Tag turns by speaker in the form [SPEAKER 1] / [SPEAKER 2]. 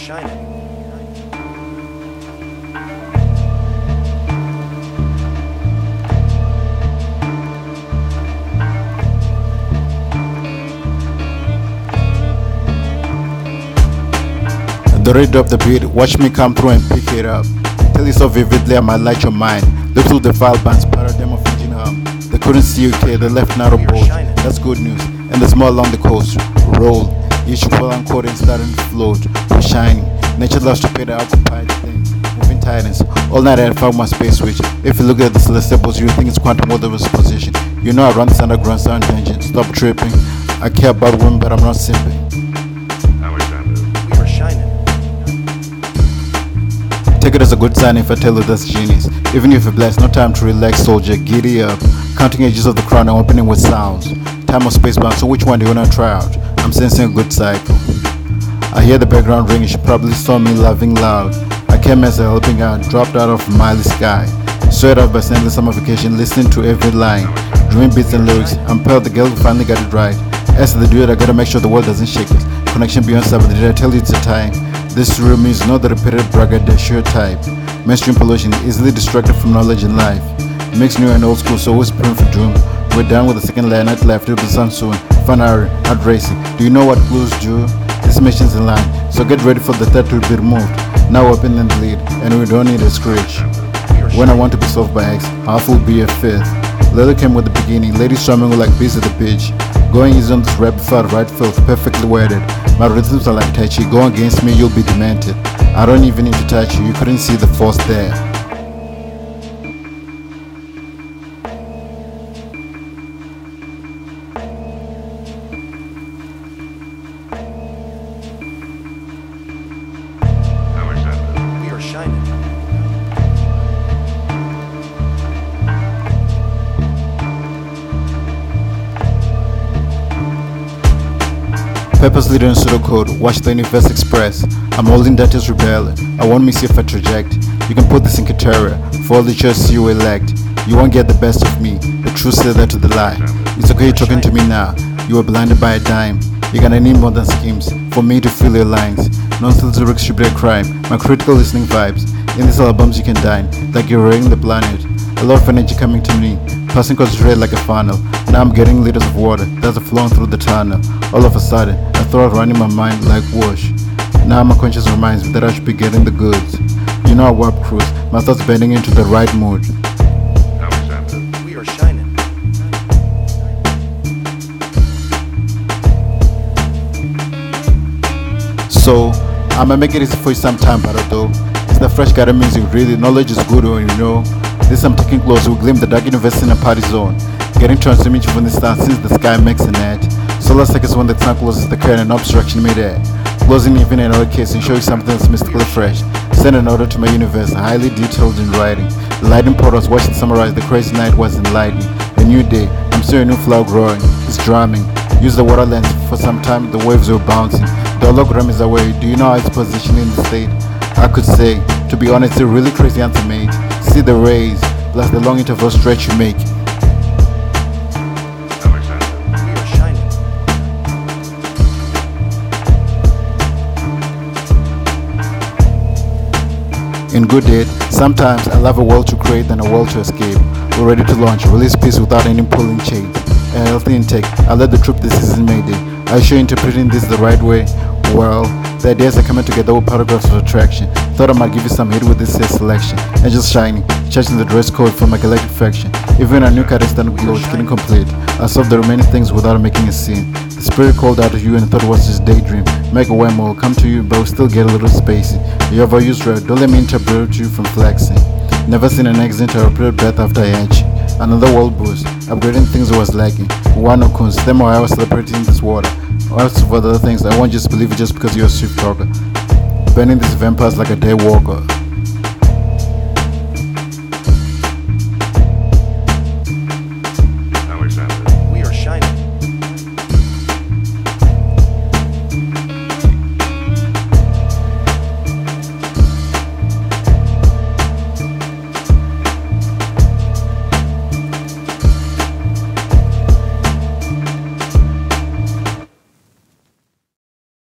[SPEAKER 1] shining.
[SPEAKER 2] The rate of the beat, watch me come through and pick it up. Tell you so vividly I might light your mind. Look through the file bands, paradigm of engine hum. They couldn't see you clear, they left narrow boat. That's good news, and there's more along the coast. Roll, each pull and code and starting to float. We're shining, nature loves to pay the occupied things. Moving titans, all night I found my space switch. If you look at the celestial position, you think it's quantum world of its position. You know I run this underground sound engine, stop tripping. I care about women, but I'm not simping.
[SPEAKER 1] We are shining.
[SPEAKER 2] Take it as a good sign if I tell you that's genius. Even if you're blessed, no time to relax, soldier, giddy up. Counting edges of the crown and opening with sounds. Time or space bound, so which one do you wanna try out? I'm sensing a good cycle. I hear the background ring, you should probably saw me laughing loud. I came as a helping out, dropped out of Miley Sky. Straight up by sending summer vacation, listening to every line. Dream beats and lyrics, I'm proud the girl who finally got it right. As to the dude, I gotta make sure the world doesn't shake us. Connection beyond cyber, did I tell you it's a time? This real means not the repeated braggadocio type. Mainstream pollution, easily distracted from knowledge and life. Mixed new and old school, so whispering for doom. We're done with the second layer, not left, it'll be sun soon. Fun hour, not racing. Do you know what blues do? This mission's in line, so get ready for the third to be removed. Now open and lead, and we don't need a scratch. When I want to be solved by X, half will be a fifth. Lily came with the beginning, ladies strumming like bees at the beach. Going easy on this rap before I write filth, perfectly worded. My rhythms are like Tai Chi, go against me, you'll be demented. I don't even need to touch you, you couldn't see the force there.
[SPEAKER 1] We are shining.
[SPEAKER 2] Purposely doing pseudocode, watch the universe express. I'm holding that is rebellion. I won't miss you if I traject. You can put this in Kateria, for all the choices you elect. You won't get the best of me, the truth says that to the lie. It's okay you're talking to me now, you were blinded by a dime. You're gonna need more than schemes, for me to feel your lines. Nonsense lyrics should be a crime, my critical listening vibes. In these albums you can dine, like you're raiding the planet. A lot of energy coming to me, passing concentrated like a funnel. Now I'm getting liters of water, that's flowing through the tunnel. All of a sudden, I thought running my mind like whoosh. Now my conscience reminds me that I should be getting the goods. You know I warp cruise, my thoughts bending into the right mood.
[SPEAKER 1] We are shining.
[SPEAKER 2] So, I'ma make it easy for you sometime, but although it's the fresh guided music, really, knowledge is good when you know. This I'm taking close, we gleam the dark universe in a party zone. Getting transformation from this distance since the sky makes a net. Solar seconds when the sun closes the curtain and obstruction mid-air. Closing even in another case and showing something that's mystically fresh. Send an order to my universe, highly detailed in writing. The lightning portals watching summarize the crazy night was enlightening. A new day, I'm seeing a new flower growing, it's drumming. Use the water lens, for some time the waves were bouncing. The hologram is away, do you know how it's positioned in the state? I could say, to be honest, it's a really crazy answer mate. See the rays, plus the long interval stretch you make.
[SPEAKER 1] We are shining.
[SPEAKER 2] In good deed, sometimes I love a world to create than a world to escape. We're ready to launch, release peace without any pulling chains. A healthy intake, I let the truth this season made it. Are you sure interpreting this the right way? Well, the ideas are coming together with paragraphs of attraction. Thought I might give you some hit with this year's selection. Angels shining, changing the dress code for my galactic faction. Even a new Kazakhstan glow is getting complete. I solved the remaining things without making a scene. The spirit called out to you and thought it was just daydream. Make a wormhole, will come to you, but will still get a little spacey. You have used red, don't let me interpret you from flexing. Never seen an exit or a period breath after Yachi. Another world boost, upgrading things was lacking. One of Kunz, them or I was celebrating this water. As for the other things, I won't just believe it just because you're a swift talker. Burning these vampires like a day walker.